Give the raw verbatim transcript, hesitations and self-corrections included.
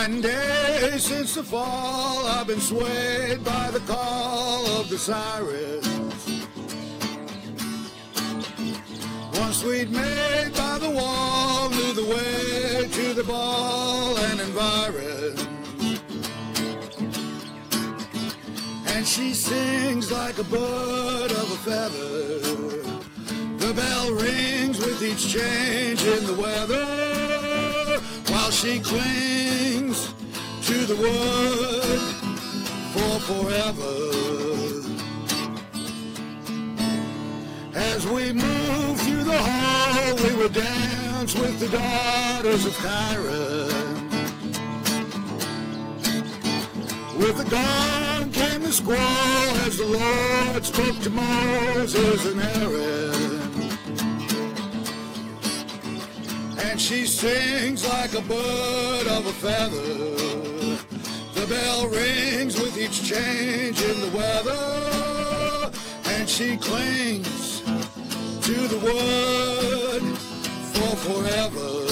Night and day since the fall, I've been swayed by the call of the sirens. One sweet maid by the wall knew the way to the ball and environs. And she sings like a bird of a feather. The bell rings with each change in the weather, while she clings to the word for forever. As we move through the hall, we would dance with the daughters of Chiron. With the dawn came the squall as the Lord spoke to Moses and Aaron. And she sings like a bird of a feather. The bell rings with each change in the weather, and she clings to the word for forever.